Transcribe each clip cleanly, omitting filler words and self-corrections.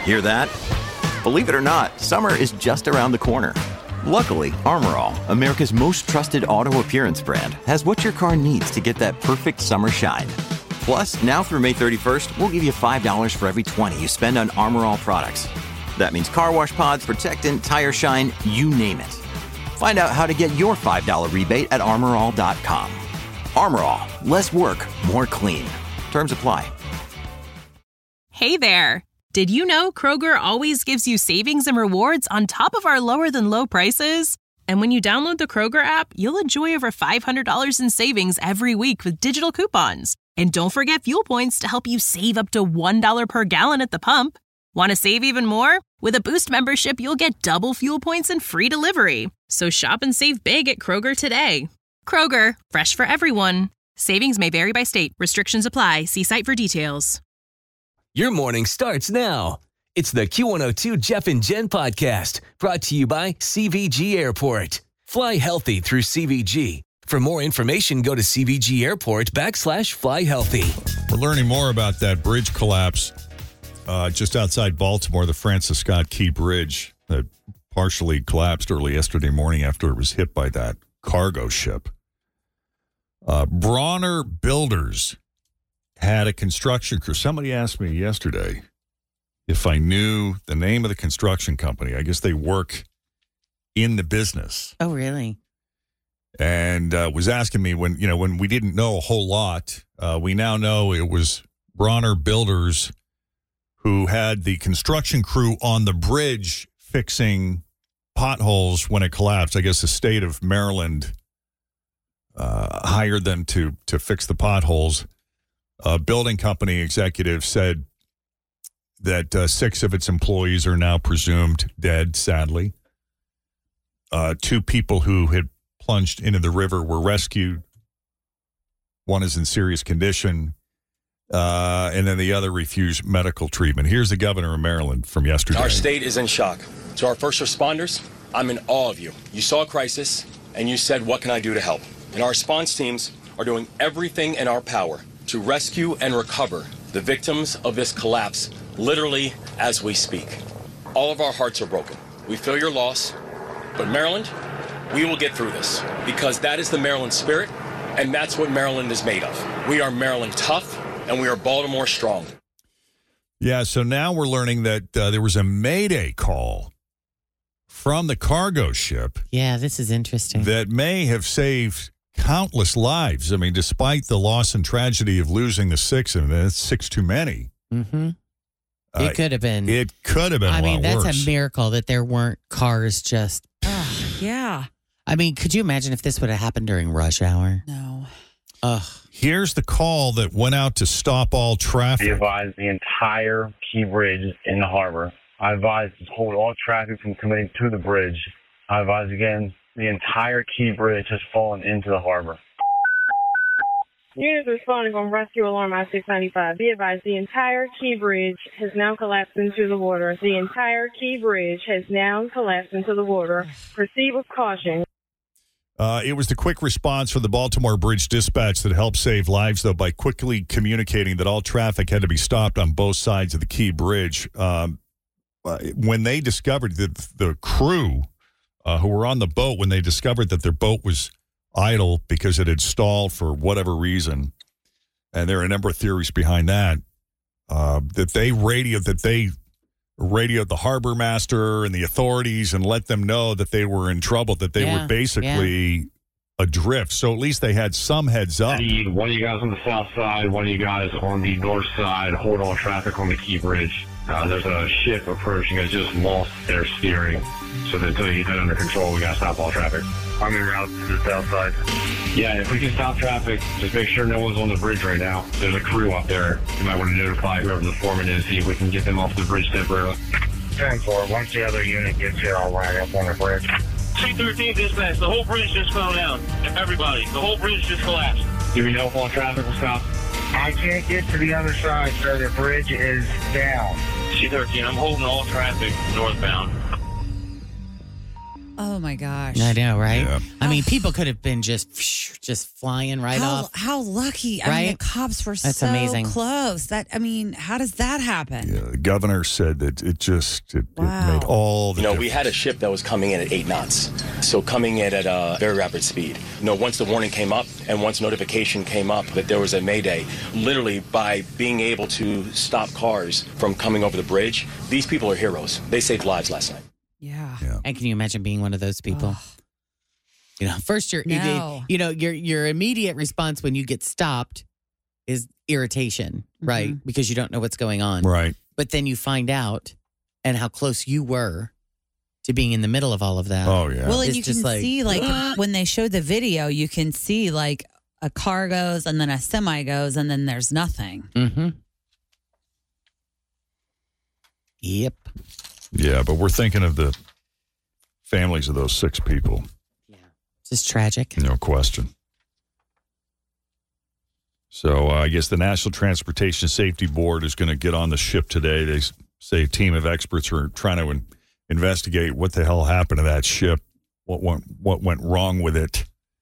Hear that? Believe it or not, summer is just around the corner. Luckily, Armor All, America's most trusted auto appearance brand, has what your car needs to get that perfect summer shine. Plus, now through May 31st, we'll give you $5 for every $20 you spend on Armor All products. That means car wash pods, protectant, tire shine, you name it. Find out how to get your $5 rebate at armorall.com. Armor All, less work, more clean. Terms apply. Hey there! Did you know Kroger always gives you savings and rewards on top of our lower-than-low prices? And when you download the Kroger app, you'll enjoy over $500 in savings every week with digital coupons. And don't forget fuel points to help you save up to $1 per gallon at the pump. Want to save even more? With a Boost membership, you'll get double fuel points and free delivery. So shop and save big at Kroger today. Kroger, fresh for everyone. Savings may vary by state. Restrictions apply. See site for details. Your morning starts now. It's the Q102 Jeff and Jen podcast, brought to you by CVG Airport. Fly healthy through CVG. For more information, go to CVG Airport /fly healthy. We're learning more about that bridge collapse just outside Baltimore, the Francis Scott Key Bridge that partially collapsed early yesterday morning after it was hit by that cargo ship. Bronner Builders had a construction crew. Somebody asked me yesterday if I knew the name of the construction company. I guess they work in the business. Oh, really? And was asking me when we didn't know a whole lot. We now know it was Bronner Builders who had the construction crew on the bridge fixing potholes when it collapsed. I guess the state of Maryland hired them to fix the potholes. A building company executive said that 6 of its employees are now presumed dead, sadly. 2 people who had plunged into the river were rescued. One is in serious condition, and then the other refused medical treatment. Here's the governor of Maryland from yesterday. Our state is in shock. To our first responders, I'm in awe of you. You saw a crisis, and you said, what can I do to help? And our response teams are doing everything in our power to rescue and recover the victims of this collapse, literally as we speak. All of our hearts are broken. We feel your loss, but Maryland, we will get through this because that is the Maryland spirit, and that's what Maryland is made of. We are Maryland tough, and we are Baltimore strong. Yeah, so now we're learning that there was a Mayday call from the cargo ship. Yeah, this is interesting. That may have saved countless lives. I mean, despite the loss and tragedy of losing the 6, and that's 6 too many. Mm-hmm. It could have been. It could have been a lot that's worse. a miracle that there weren't cars just. Yeah. I mean, could you imagine if this would have happened during rush hour? No. Ugh. Here's the call that went out to stop all traffic. We advise the entire Key Bridge in the harbor. I advise to hold all traffic from coming to the bridge. I advise again, the entire Key Bridge has fallen into the harbor. Units responding on rescue alarm I-695. Be advised, the entire Key Bridge has now collapsed into the water. The entire Key Bridge has now collapsed into the water. Proceed with caution. It was the quick response from the Baltimore Bridge Dispatch that helped save lives, though, by quickly communicating that all traffic had to be stopped on both sides of the Key Bridge. When they discovered that the crew who were on the boat, when they discovered that their boat was idle because it had stalled for whatever reason, and there are a number of theories behind that, that they radioed the harbor master and the authorities and let them know that they were in trouble, that they were basically adrift. So at least they had some heads up. I need one of you guys on the south side, one of you guys on the north side, hold all traffic on the Key Bridge. There's a ship approaching that just lost their steering. So until you get that under control, we got to stop all traffic. I'm en route to the south side. Yeah, if we can stop traffic, just make sure no one's on the bridge right now. There's a crew up there. You might want to notify whoever the foreman is, see if we can get them off the bridge temporarily. 10-4, once the other unit gets here, I'll line up on the bridge. C-13 dispatch, the whole bridge just fell down. Everybody, the whole bridge just collapsed. Do we know if all traffic will stop? I can't get to the other side, sir. The bridge is down. C-13, I'm holding all traffic northbound. Oh my gosh. I know, right? Yeah. I mean, people could have been just flying right off. How lucky. I mean, Right? the cops were That's so amazing. close. How does that happen? Yeah, the governor said that it Wow. made all the You know, difference. we had a ship that was coming in at 8 knots, so coming in at a very rapid speed. You know, once the warning came up and once notification came up that there was a mayday, literally by being able to stop cars from coming over the bridge, these people are heroes. They saved lives last night. Yeah. And can you imagine being one of those people? You know, first No. your immediate response when you get stopped is irritation, right? Because you don't know what's going on. Right. But then you find out and how close you were to being in the middle of all of that. Oh, yeah. Well, and It's you just can see, when they showed the video, you can see, a car goes and then a semi goes and then there's nothing. Mm-hmm. Yep. Yeah, but we're thinking of the families of those 6 people. It's just tragic. No question. So I guess the National Transportation Safety Board is going to get on the ship today. They say a team of experts are trying to investigate what the hell happened to that ship, what went wrong with it,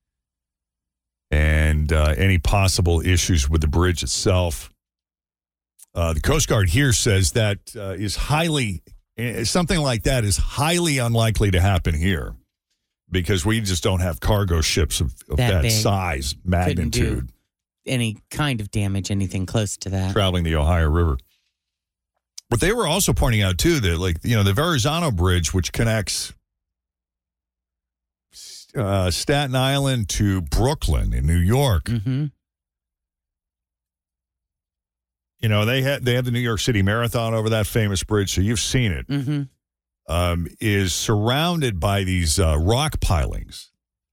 and any possible issues with the bridge itself. The Coast Guard here says that something like that is highly unlikely to happen here because we just don't have cargo ships of that big. size, Couldn't do magnitude, any kind of damage, anything close to that. traveling the Ohio River. But they were also pointing out, too, that, the Verrazano Bridge, which connects Staten Island to Brooklyn in New York, Mm-hmm. they have the New York City Marathon over that famous bridge, so you've seen it. Mm-hmm. Is surrounded by these rock pilings,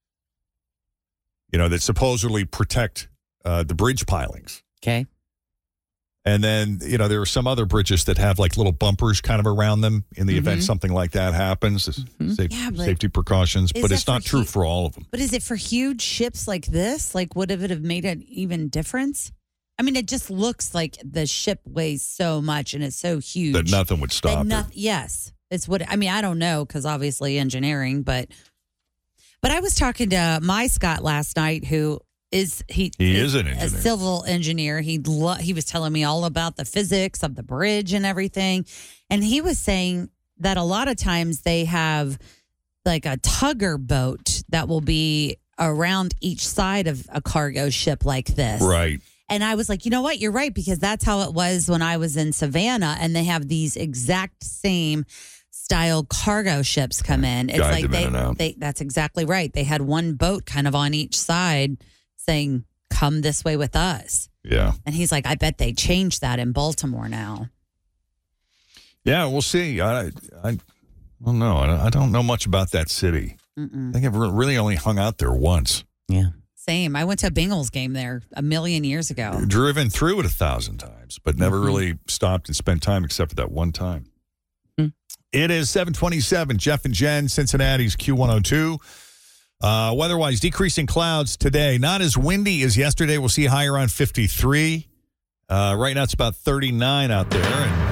that supposedly protect the bridge pilings. Okay. And then, there are some other bridges that have little bumpers kind of around them in the event something like that happens. Safety precautions, but it's not true for all of them. But is it for huge ships like this? Would it have made an even difference? I mean, it just looks like the ship weighs so much and it's so huge. That nothing would stop it. Yes. It's I don't know because obviously engineering, but I was talking to my Scott last night who is he is an engineer. A civil engineer. He was telling me all about the physics of the bridge and everything. And he was saying that a lot of times they have a tugger boat that will be around each side of a cargo ship like this. Right. And I was like, you know what? You're right, because that's how it was when I was in Savannah, and they have these exact same style cargo ships come in. It's Guide them in and out. that's exactly right. They had one boat kind of on each side saying, come this way with us. Yeah. And he's like, I bet they changed that in Baltimore now. Yeah, we'll see. I don't know. I don't know much about that city. I think I've really only hung out there once. Yeah. Same. I went to a Bengals game there a million years ago. Driven through it 1,000 times, but never really stopped and spent time except for that one time. It is 7:27. Jeff and Jen, Cincinnati's Q102. Weather-wise, decreasing clouds today. Not as windy as yesterday. We'll see high around 53. Right now it's about 39 out there.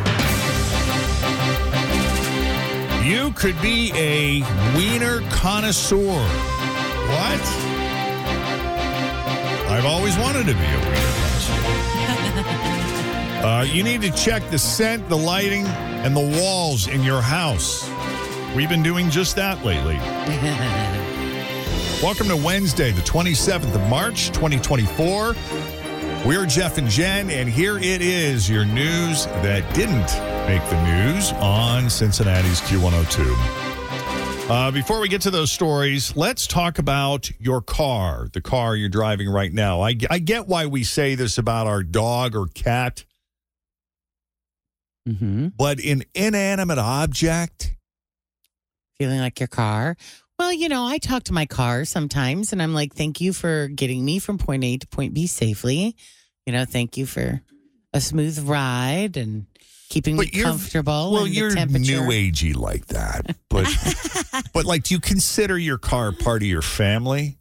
And you could be a wiener connoisseur. What? I've always wanted to be a wiener connoisseur. You need to check the scent, the lighting, and the walls in your house. We've been doing just that lately. Welcome to Wednesday, the 27th of March, 2024. We're Jeff and Jen, and here it is, your news that didn't make the news on Cincinnati's Q102. Before we get to those stories, let's talk about your car, the car you're driving right now. I get why we say this about our dog or cat, but an inanimate object? Feeling like your car? Well, I talk to my car sometimes, and I'm like, thank you for getting me from point A to point B safely. Thank you for a smooth ride and keeping me comfortable. Well, in you're the temperature. new agey like that, but do you consider your car part of your family?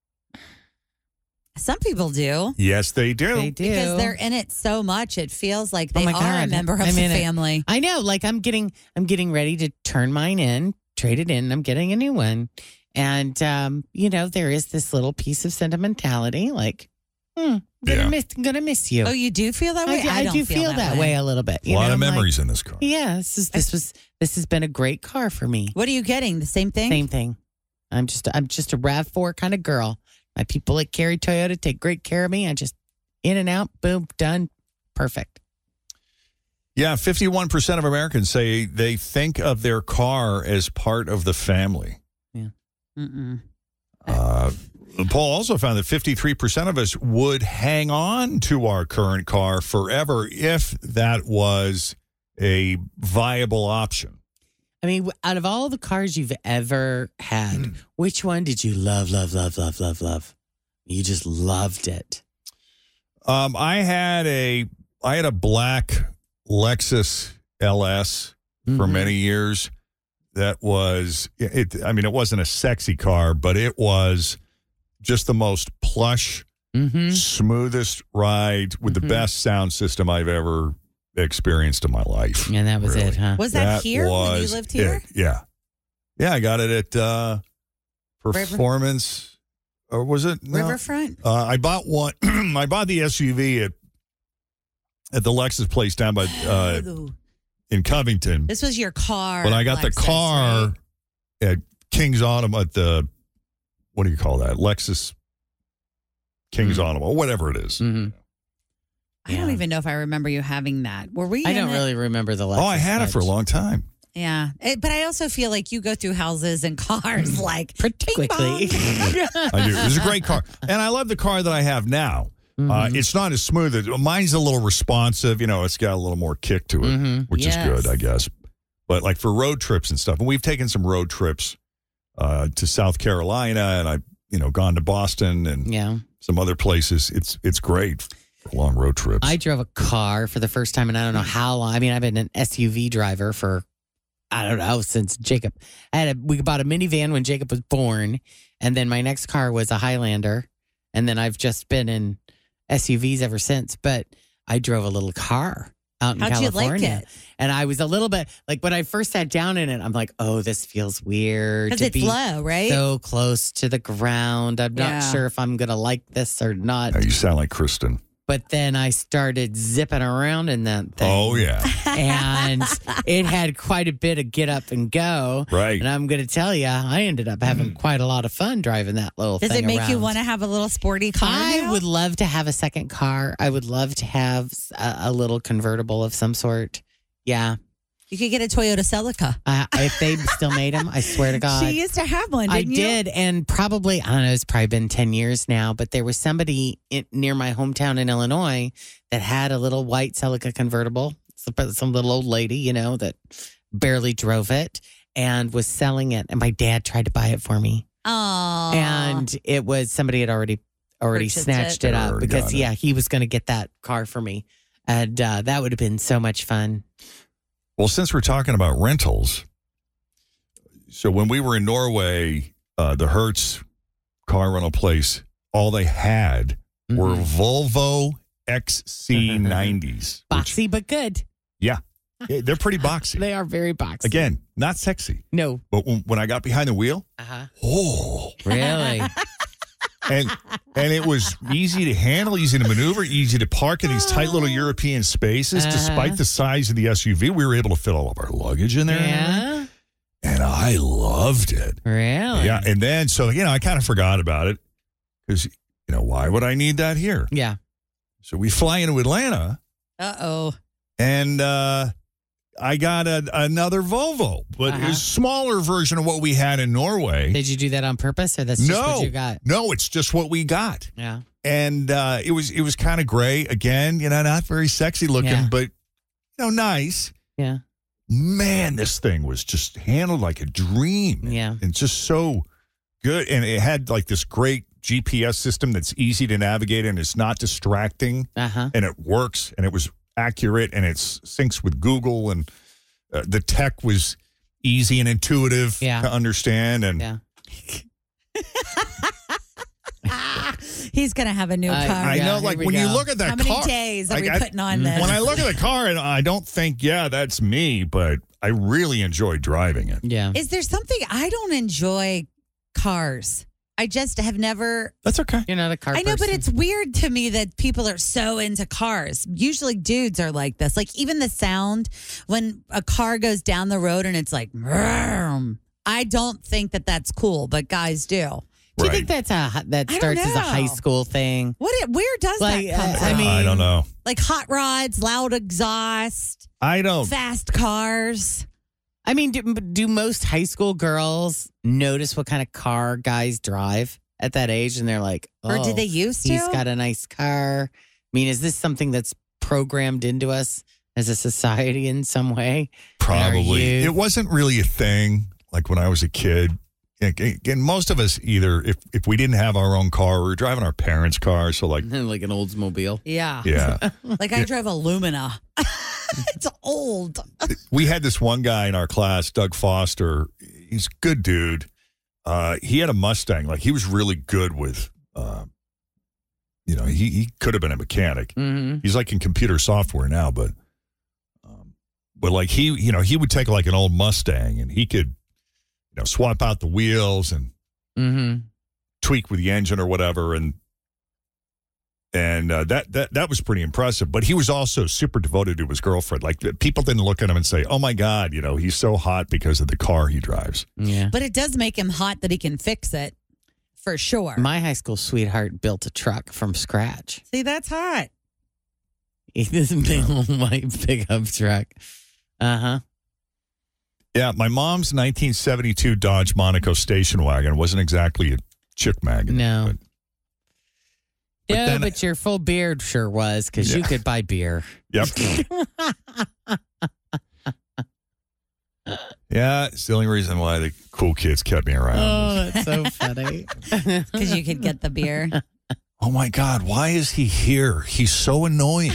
Some people do. Yes, they do. They do. Because they're in it so much, it feels like they my are God. a member of I'm the in it. family. I know. I'm getting ready to turn mine in traded in. I'm getting a new one. And, there is this little piece of sentimentality like, gonna miss you. Oh, you do feel that way? I don't do feel that way a little bit. A lot of memories in this car. Yeah, this has been a great car for me. What are you getting? The same thing? Same thing. I'm just a RAV4 kind of girl. My people at Carry Toyota take great care of me. I just in and out, boom, done, perfect. Yeah, 51% of Americans say they think of their car as part of the family. Yeah. The poll also found that 53% of us would hang on to our current car forever if that was a viable option. I mean, out of all the cars you've ever had, which one did you love? You just loved it. I had a black Lexus LS for many years. That was it. I mean, it wasn't a sexy car, but it was just the most plush, smoothest ride with the best sound system I've ever experienced in my life. And that was it, huh? Was that here when you lived here? Yeah. I got it at Performance. Or was it? No. Riverfront? I bought one. I bought the SUV at the Lexus place down by in Covington. This was your car. But I got the car at King's Autumn at the, what do you call that? Lexus King's Autumn, or whatever it is. I don't even know if I remember you having that. Were we? I don't really remember the Lexus. Oh, I had it for a long time. Yeah. But I also feel like you go through houses and cars like pretty quickly. I do. It was a great car. And I love the car that I have now. It's not as smooth. Mine's a little responsive. It's got a little more kick to it, which is good, I guess. But like for road trips and stuff, and we've taken some road trips to South Carolina, and I've gone to Boston and some other places. It's great for long road trips. I drove a car for the first time, and I don't know how long. I mean, I've been an SUV driver for, I don't know, since Jacob. We bought a minivan when Jacob was born, and then my next car was a Highlander, and then I've just been in SUVs ever since. But I drove a little car out in California. How'd you like it? And I was a little bit like, when I first sat down in it, I'm like, oh, this feels weird. Because it's low, right? So close to the ground. I'm not sure if I'm going to like this or not. You sound like Kristen. But then I started zipping around in that thing. Oh, yeah. And it had quite a bit of get up and go. Right. And I'm going to tell you, I ended up having quite a lot of fun driving that little thing Does it make around. you want to have a little sporty car I would love to have a second car. I would love to have a little convertible of some sort. Yeah. You could get a Toyota Celica. If they still made them, I swear to God. She used to have one, didn't you? I did, and probably, I don't know, it's probably been 10 years now, but there was somebody near my hometown in Illinois that had a little white Celica convertible, some little old lady, that barely drove it and was selling it, and my dad tried to buy it for me. Oh. And it was, somebody had already snatched it up because, he was going to get that car for me, and that would have been so much fun. Well, since we're talking about rentals, so when we were in Norway, the Hertz car rental place, all they had were Volvo XC90s. Boxy, but good. Yeah. They're pretty boxy. They are very boxy. Again, not sexy. No. But when I got behind the wheel, oh. Really? And it was easy to handle, easy to maneuver, easy to park in these tight little European spaces. Despite the size of the SUV, we were able to fit all of our luggage in there. Yeah. And I loved it. Really? Yeah. And then, so, I kind of forgot about it because, why would I need that here? Yeah. So we fly into Atlanta. Uh-oh. And I got another Volvo, but it was a smaller version of what we had in Norway. Did you do that on purpose, or that's just what you got? No, it's just what we got. Yeah. And it was kind of gray. Again, not very sexy looking, but, nice. Yeah. Man, this thing was just handled like a dream. Yeah. And just so good. And it had like this great GPS system that's easy to navigate and it's not distracting. And it works, and it was accurate, and it syncs with Google, and the tech was easy and intuitive to understand. And he's gonna have a new car. I know, like when you look at that car, how car, many days are we putting on this? When I look at the car, and I don't think, that's me, but I really enjoy driving it. Yeah. Is there something I don't enjoy cars? I just have never. That's okay. You're not a car I know, person. but it's weird to me that people are so into cars. Usually dudes are like this. Like even the sound when a car goes down the road and it's like, vroom, I don't think that that's cool, but guys do. Do you think that starts as a high school thing? Where does Like, that come from? I mean, I don't know. Like hot rods, loud exhaust, I don't. fast cars. I mean, do most high school girls notice what kind of car guys drive at that age? And they're like, Or did they used to? He's got a nice car. I mean, is this something that's programmed into us as a society in some way? Probably. Are you? It wasn't really a thing like when I was a kid. And most of us either, if we didn't have our own car, we were driving our parents' car. So like Like an Oldsmobile. Yeah. Yeah. Like I drive a Lumina. It's old. We had this one guy in our class, Doug Foster. He's a good dude. He had a Mustang. Like he was really good with, he could have been a mechanic. Mm-hmm. He's like in computer software now, but like he would take like an old Mustang and he could, swap out the wheels and tweak with the engine or whatever. And that was pretty impressive. But he was also super devoted to his girlfriend. Like people didn't look at him and say, "Oh my God, he's so hot because of the car he drives." Yeah. But it does make him hot that he can fix it, for sure. My high school sweetheart built a truck from scratch. See, that's hot. This big old white pickup truck. Uh-huh. Yeah, my mom's 1972 Dodge Monaco station wagon wasn't exactly a chick magnet. No. But Yeah, then- but your full beard sure was because you Yeah. could buy beer. Yep. Yeah, it's the only reason why the cool kids kept me around. Oh, that's so funny. Because you could get the beer. Oh my God, why is he here? He's so annoying.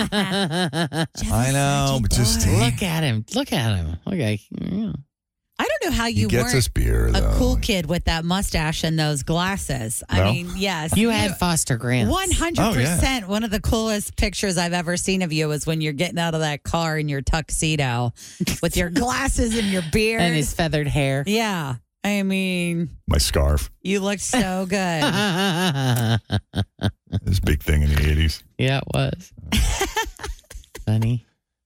I know, but just Look at him. Look at him. Okay. Yeah. I don't know how he you gets weren't us beer a though. cool kid with that mustache and those glasses. No? I mean, yes. You had Foster Grants. 100%. Oh, yeah. One of the coolest pictures I've ever seen of you was when you're getting out of that car in your tuxedo with your glasses and your beard. And his feathered hair. Yeah. I mean, My scarf. you looked so good. Yeah, This big thing in the 80s. it was. Funny.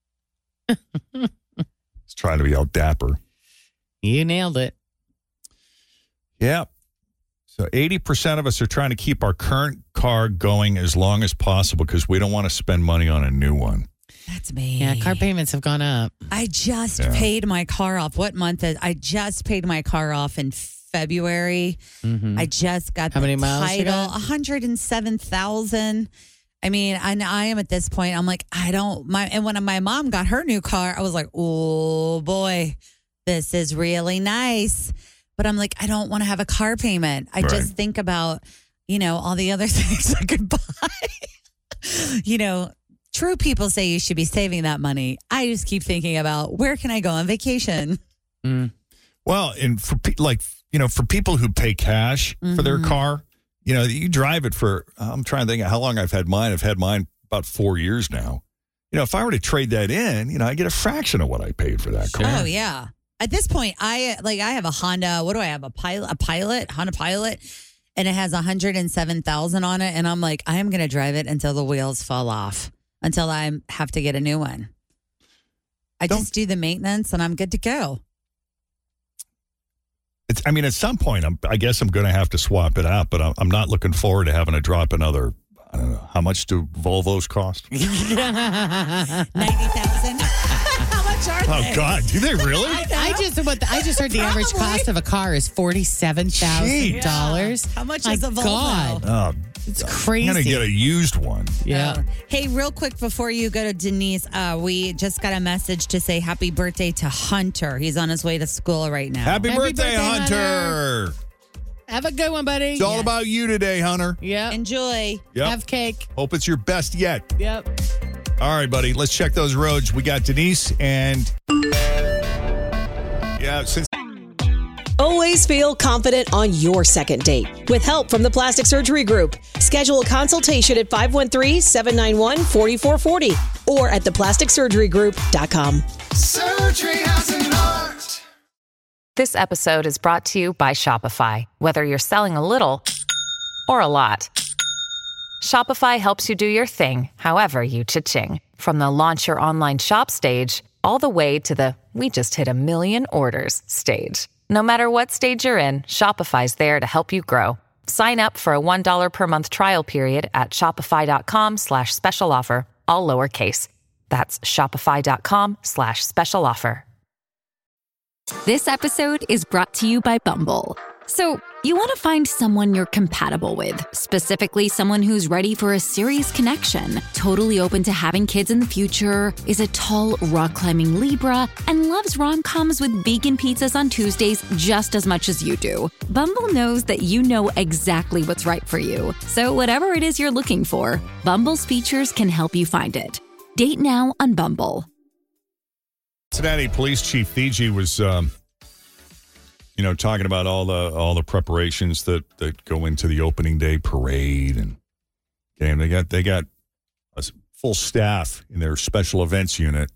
He's trying to be all dapper. You nailed it. Yeah. So 80% of us are trying to keep our current car going as long as possible because we don't want to spend money on a new one. That's me. Yeah, car payments have gone up. I just paid my car off. What month is I just paid my car off in February. Mm-hmm. I just got How the many miles you title, got? 107,000. I mean, I am at this point. I'm like, and when my mom got her new car, I was like, oh boy, this is really nice. But I'm like, I don't want to have a car payment. I just think about, all the other things I could buy. True people say you should be saving that money. I just keep thinking about where can I go on vacation? Well, and for for people who pay cash for their car, you drive it for, I'm trying to think of how long I've had mine. I've had mine about 4 years now. If I were to trade that in, I get a fraction of what I paid for that car. Oh yeah. At this point, I have a Honda. What do I have? A Honda Pilot, and it has 107,000 on it. And I'm like, I am going to drive it until the wheels fall off, until I have to get a new one. I just do the maintenance, and I'm good to go. At some point, I guess I'm going to have to swap it out, but I'm not looking forward to having to drop another. I don't know. How much do Volvos cost? 90,000. How much are they? Oh, God. Do they really? I just heard the average cost of a car is $47,000. How much My is a Volvo? God. Oh, It's I'm crazy. going to get a used one. Yeah. Hey, real quick before you go to Denise, we just got a message to say happy birthday to Hunter. He's on his way to school right now. Happy birthday, birthday, Hunter. Have a good one, buddy. It's all about you today, Hunter. Yep. Enjoy. Yep. Have cake. Hope it's your best yet. Yep. All right, buddy. Let's check those roads. We got Denise and... Yeah, since... Always feel confident on your second date. With help from the Plastic Surgery Group. Schedule a consultation at 513-791-4440 or at theplasticsurgerygroup.com. Surgery has an art. This episode is brought to you by Shopify. Whether you're selling a little or a lot, Shopify helps you do your thing, however you cha-ching. From the launch your online shop stage, all the way to the we just hit 1 million orders stage. No matter what stage you're in, Shopify's there to help you grow. Sign up for a $1 per month trial period at shopify.com/special offer, all lowercase. That's shopify.com/special offer. This episode is brought to you by Bumble. So, you want to find someone you're compatible with, specifically someone who's ready for a serious connection, totally open to having kids in the future, is a tall, rock-climbing Libra, and loves rom-coms with vegan pizzas on Tuesdays just as much as you do. Bumble knows that you know exactly what's right for you. So whatever it is you're looking for, Bumble's features can help you find it. Date now on Bumble. Cincinnati Police Chief Thigi was, talking about all the preparations that go into the opening day parade and game. They got a full staff in their special events unit.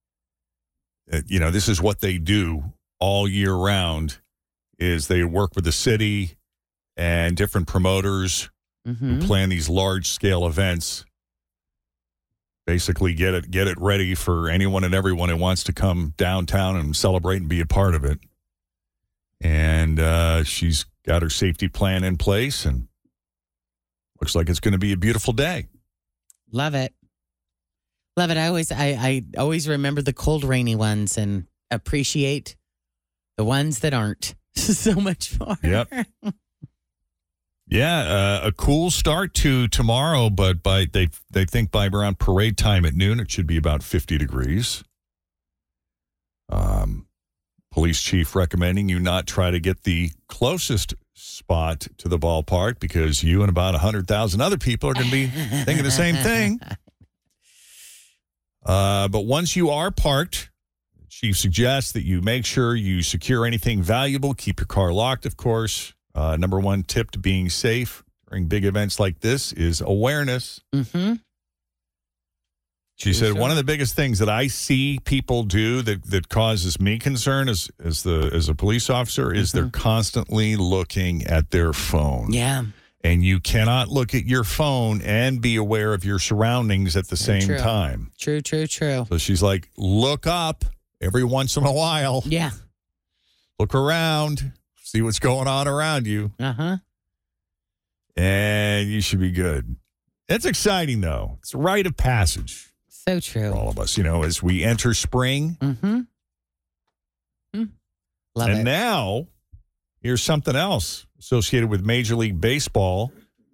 This is what they do all year round. Is they work with the city and different promoters who plan these large scale events. Basically, get it ready for anyone and everyone who wants to come downtown and celebrate and be a part of it. And she's got her safety plan in place, and looks like it's going to be a beautiful day. Love it. Love it. I always remember the cold, rainy ones and appreciate the ones that aren't so much more. Yep. Yeah, a cool start to tomorrow, but they think by around parade time at noon, it should be about 50 degrees. Police chief recommending you not try to get the closest spot to the ballpark because you and about 100,000 other people are going to be thinking the same thing. But once you are parked, the chief suggests that you make sure you secure anything valuable. Keep your car locked, of course. Number one tip to being safe during big events like this is awareness. Mm-hmm. She said one of the biggest things that I see people do that causes me concern as a police officer is they're constantly looking at their phone. Yeah. And you cannot look at your phone and be aware of your surroundings at the same time. True. So she's like, look up every once in a while. Yeah. Look around. See what's going on around you. Uh-huh. And you should be good. It's exciting, though. It's a rite of passage. So true. For all of us, as we enter spring. Mm-hmm. Love it. And now, here's something else associated with Major League Baseball.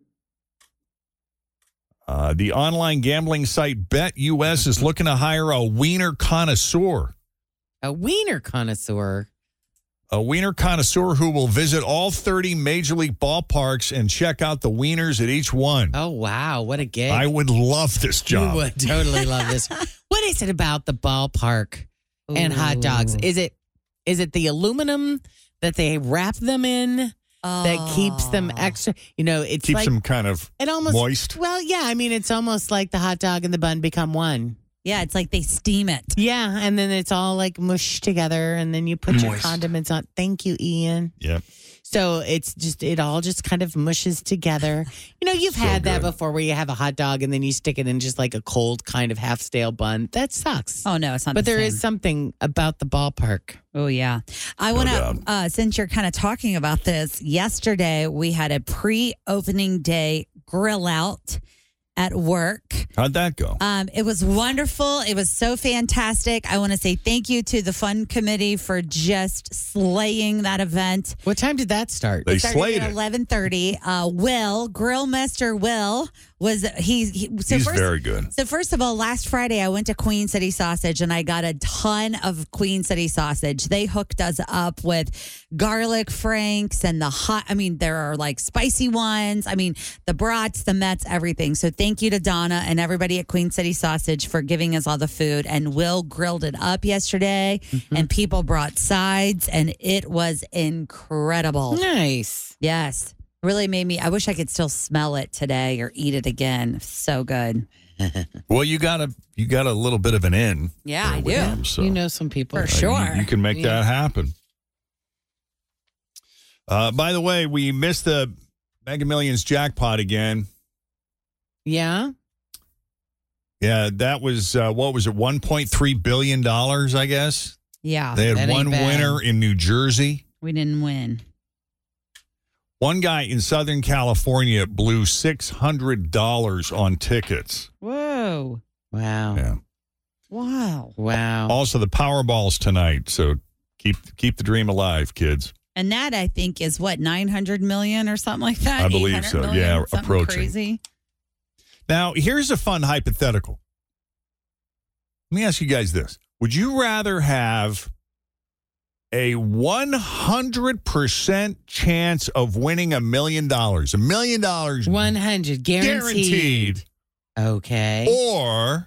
The online gambling site BetUS is looking to hire a wiener connoisseur. A wiener connoisseur? A wiener connoisseur who will visit all 30 Major League ballparks and check out the wieners at each one. Oh, wow. What a gig. I would love this job. You would totally love this. What is it about the ballpark and hot dogs? Is it the aluminum that they wrap them in that keeps them extra? It's keeps like, them kind of moist. Well, yeah. I mean, it's almost like the hot dog and the bun become one. Yeah, it's like they steam it. Yeah, and then it's all like mushed together, and then you put your condiments on. Thank you, Ian. Yep. So it all just kind of mushes together. You've had that before where you have a hot dog and then you stick it in just like a cold kind of half stale bun. That sucks. Oh, no, it's not. But there is something about the ballpark. Oh, yeah. I want to, since you're kind of talking about this, yesterday we had a pre-opening day grill out at work. How'd that go? It was wonderful. It was so fantastic. I want to say thank you to the fun committee for just slaying that event. What time did that start? They slayed it. At 11:30. Will, Grill Master Will, was he's very good. So first of all, last Friday I went to Queen City Sausage and I got a ton of Queen City sausage. They hooked us up with garlic franks and there are like spicy ones. I mean, the brats, the Mets, everything. So thank you to Donna and everybody at Queen City Sausage for giving us all the food. And Will grilled it up yesterday, and people brought sides, and it was incredible. Nice. Yes. Really made me, I wish I could still smell it today or eat it again. So good. Well, you got a little bit of an in. Yeah, I do. Them, so, You know some people. For sure. You can make that happen. By the way, we missed the Mega Millions jackpot again. Yeah? Yeah, that was, what was it, $1.3 billion, I guess? Yeah. They had That ain't one bad. winner in New Jersey. We didn't win. One guy in Southern California blew $600 on tickets. Whoa. Wow. Yeah. Wow. Wow. Also, the Powerball's tonight, so keep the dream alive, kids. And that, I think, is what, 900 million or something like that? I believe 800 so. million? Yeah, Something approaching. crazy. Now, here's a fun hypothetical. Let me ask you guys this. Would you rather have a 100% chance of winning $1 million? $1 million 100 guaranteed. Okay. Or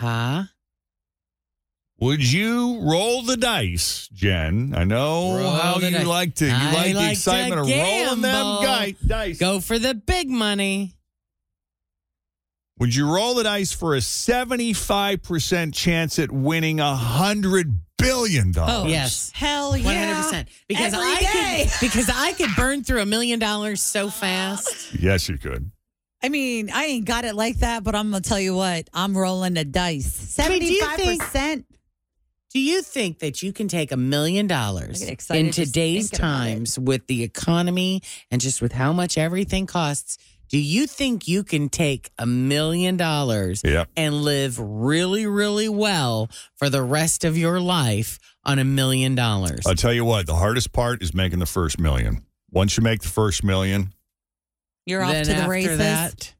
would you roll the dice, Jen? I know Roll how the you dice. like to. You I like the like to excitement of rolling them gamble. dice. Go for the big money. Would you roll the dice for a 75% chance at winning $100 billion? Oh, Yes. Hell yeah. 100%. Because Every day. I could burn through $1 million so fast. Yes, you could. I mean, I ain't got it like that, but I'm going to tell you what. I'm rolling the dice. I mean, do you 75%. Do you think that you can take $1 million excited in just today's thinking about it. times with the economy and just with how much everything costs? Do you think you can take $1 million and live really, really well for the rest of your life on $1 million? I'll tell you what, the hardest part is making the first million. Once you make the first million, You're off Then to the after races. that,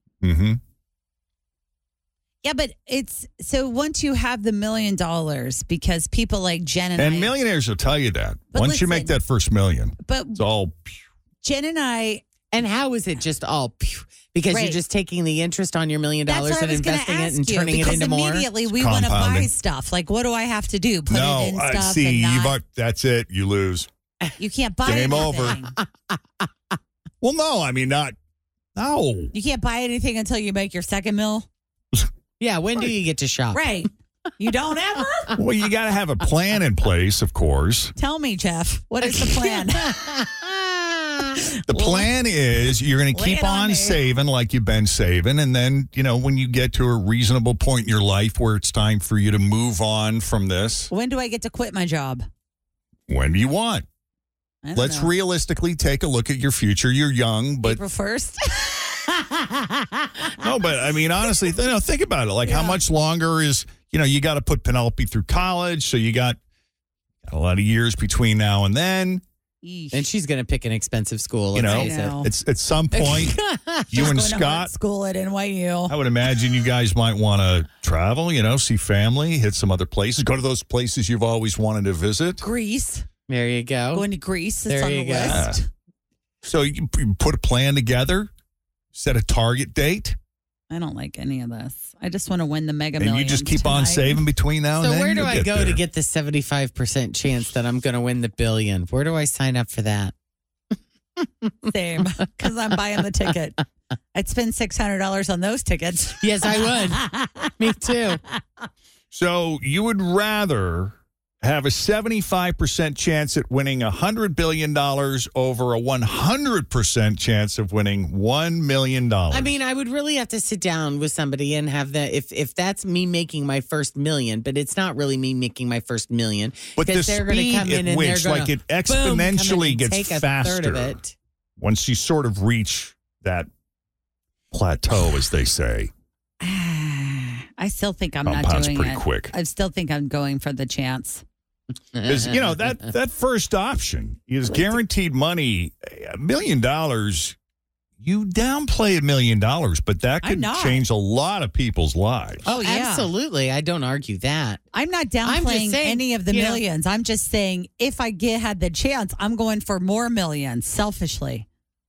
Yeah, but it's so once you have the $1 million, because people like Jen and I, millionaires will tell you that. But Once you make listen, that first million, but it's all. Jen and I, and how is it just all pew? Because Right. you're just taking the interest on your $1 million that's what and I was going to investing it ask and you, turning it because into more? immediately we want to buy Compounding. stuff. Like, what do I have to do? Put it No, in stuff see, and that's it. You lose. you can't buy Game anything. over. Well, no, I mean, no. You can't buy anything until you make your second mill. Yeah, when do you get to shop? Right. You don't ever? Well, you got to have a plan in place, of course. Tell me, Jeff. What is the plan? The plan is you're going to lay keep it on on me. saving like you've been saving. And then, when you get to a reasonable point in your life where it's time for you to move on from this, When do I get to quit my job? when do you want? I don't Let's know. realistically take a look at your future. You're young, but April 1st? no, but I mean, honestly, think about it. Like, how much longer is, you got to put Penelope through college. So you got a lot of years between now and then. And she's going to pick an expensive school. You let's know, face it. it's at some point, you and Going to Scott, art school at NYU. I would imagine you guys might want to travel, see family, hit some other places, go to those places you've always wanted to visit. Greece. There you go. Going to Greece. It's There on you the go. list. So you put a plan together, set a target date, I don't like any of this. I just want to win the Mega and Millions you just keep on tonight. saving between now and So then. where do You'll I get go there. to get the 75% chance that I'm going to win the $1 billion? Where do I sign up for that? Same, because I'm buying the ticket. I'd spend $600 on those tickets. Yes, I would. Me too. So you would rather have a 75% chance at winning $100 billion over a 100% chance of winning $1 million. I mean, I would really have to sit down with somebody and have that. If that's me making my first million, but it's not really me making my first million. but the because they're gonna speed come in at and which, they're gonna, like, it boom, come in exponentially and gets take a faster third of it. once you sort of reach that plateau, as they say. I still think I'm not Compounds doing pretty it. quick. I still think I'm going for the chance. Because, that first option is guaranteed money. $1 million, you downplay $1 million, but that I'm could not. change a lot of people's lives. Oh, yeah. Absolutely. I don't argue that. I'm not I'm just downplaying saying, any of the you know- millions. I'm just saying if I had the chance, I'm going for more millions selfishly.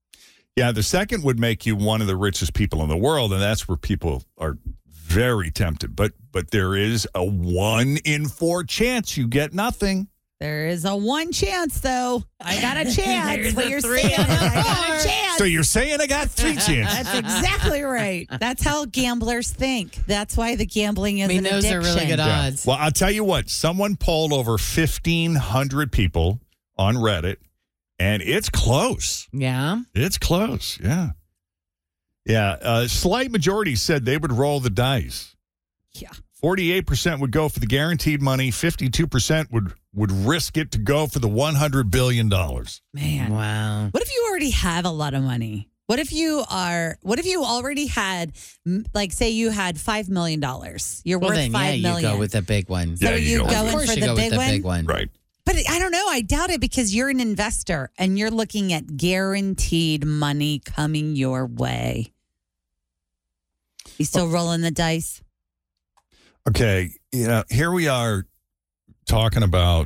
Yeah, the second would make you one of the richest people in the world, and that's where people are very tempted. But there is a 1 in 4 chance you get nothing. There is a 1 chance, though. I got a chance. There's What a you're 3 saying out is of I got 4. a chance. So you're saying I got 3 chances. That's exactly right. That's how gamblers think. That's why the gambling is an those addiction. are really good odds. Well, I'll tell you what. Someone polled over 1,500 people on Reddit, and it's close. Yeah. It's close. Yeah. Yeah. A slight majority said they would roll the dice. Yeah. 48% would go for the guaranteed money. 52% would risk it to go for the $100 billion. Man. Wow. What if you already have a lot of money? What if you already had, like, say you had $5 million? You're worth then, $5 million. you go with the big one. So Yeah, are you you go with going Of course for you the go big with the one? big one. Right. But I don't know. I doubt it because you're an investor and you're looking at guaranteed money coming your way. You still rolling the dice? Okay. Here we are talking about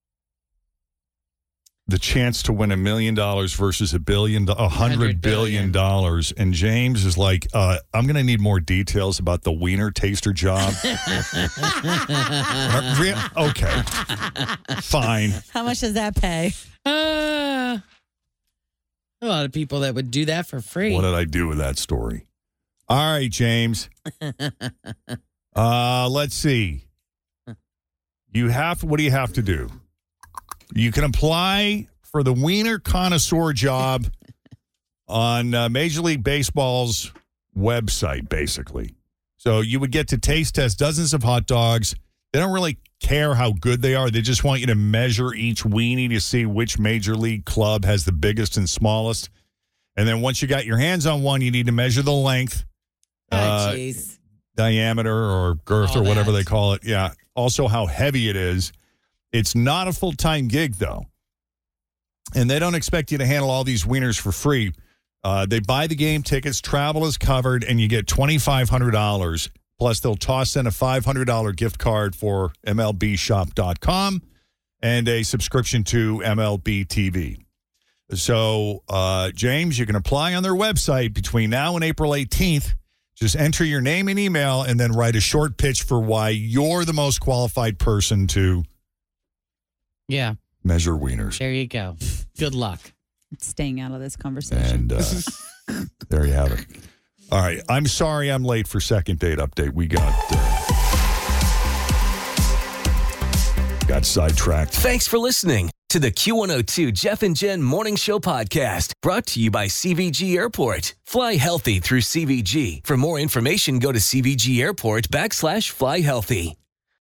the chance to win $1 million versus $100 billion. And James is like, I'm going to need more details about the wiener taster job. Okay. Fine. How much does that pay? A lot of people that would do that for free. What did I do with that story? All right, James. Let's see. What do you have to do? You can apply for the wiener connoisseur job on Major League Baseball's website, basically. So you would get to taste test dozens of hot dogs. They don't really care how good they are. They just want you to measure each weenie to see which Major League club has the biggest and smallest. And then once you got your hands on one, you need to measure the length, jeez. diameter or girth All or whatever that. they call it. Yeah. Also how heavy it is. It's not a full-time gig, though. And they don't expect you to handle all these wieners for free. They buy the game tickets, travel is covered, and you get $2,500. Plus, they'll toss in a $500 gift card for MLBshop.com and a subscription to MLB TV. So, James, you can apply on their website between now and April 18th. Just enter your name and email and then write a short pitch for why you're the most qualified person to Yeah. measure wieners. There you go. Good luck. Staying out of this conversation. And there you have it. All right. I'm sorry I'm late for second date update. We got sidetracked. Thanks for listening to the Q102 Jeff and Jen Morning Show podcast, brought to you by CVG Airport. Fly healthy through CVG. For more information, go to CVG Airport /fly healthy.